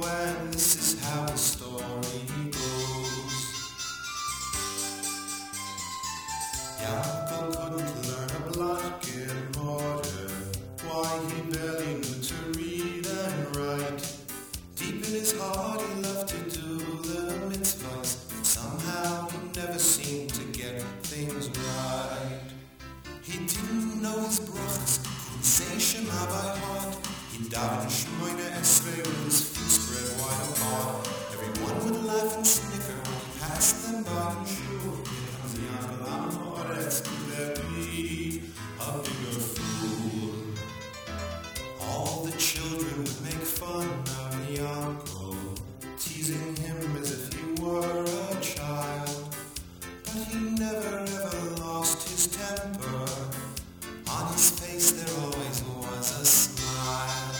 and this is how the story goes. Jakob couldn't learn a block in order. Why, he barely knew to read and write. Deep in his heart he loved to do the mitzvahs, but somehow he never seemed to get things right. He didn't know his brachas, couldn't say Shema by heart. He'd daven Shmoyne Esrei with his feet spread wide apart. Everyone would laugh and snicker when he passed them by in shul. Here comes the Yankel Am Haaretz, could there be a bigger fool? All the children would make fun of Yankel, teasing him as if he were a child. But he never ever lost his temper. On his face there always was a smile.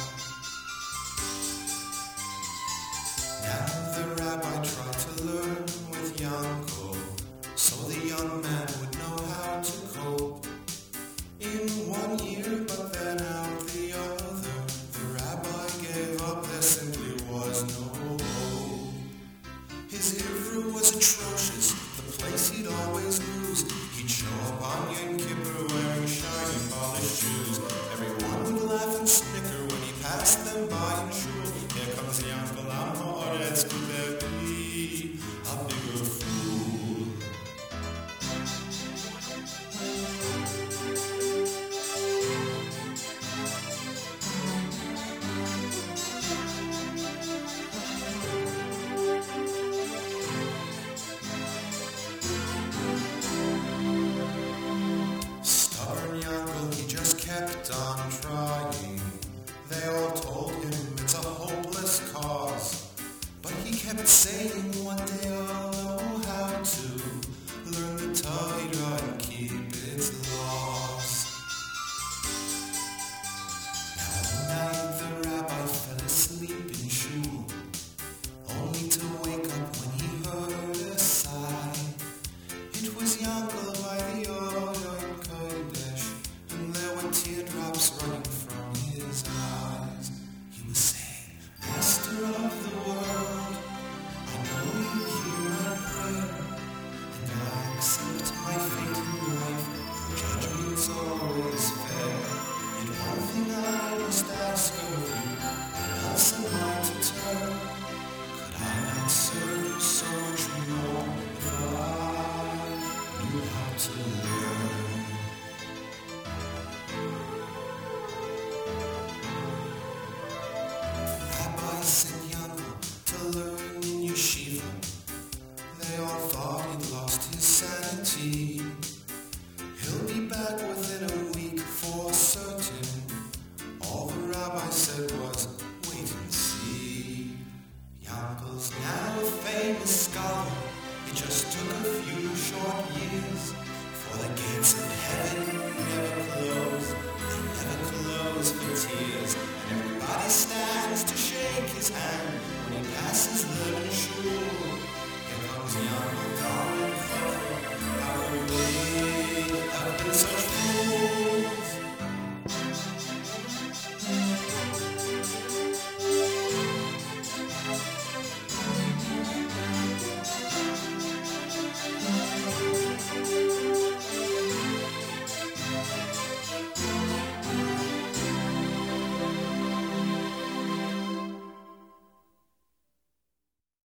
Now the rabbi tried to learn with Yankel, so the young man would know how to cope. In one ear, but then out the other, the rabbi gave up, there simply was no hope. His Ivru was atrocious, the place he'd always lose. He'd show up on Yom Kippur wearing shiny polished shoes. Everyone would laugh and snicker when he passed them by in shul. Here comes the Yankel Am Haaretz, could there be a bigger fool? Stubborn Yankel, he just kept on trying. They all told him it's a hopeless cause, but he kept saying one day I'll know how to learn the Torah and keep its laws. Now one night the rabbi fell asleep in shul, only to wake up when he heard a sigh. It was Yankel by the Oren Kodesh, and there were teardrops running from his eyes. He was saying, Master of the world, I know you hear my prayer, and I accept my fate in life. Your judgment's always fair. Yet one thing I must ask of you, where else am I to turn? Could I not serve you so much more if I knew how to learn? The rabbi sent Yankel to learn in yeshiva. They all thought he'd lost his sanity. He'll be back within a week for certain. All the rabbi said was, wait and see. Yankel's now a famous scholar. It just took a few short years, for the gates of heaven never close. They never close for tears, and everybody stands to shake his hand when he passes them in shul. Here comes Yankel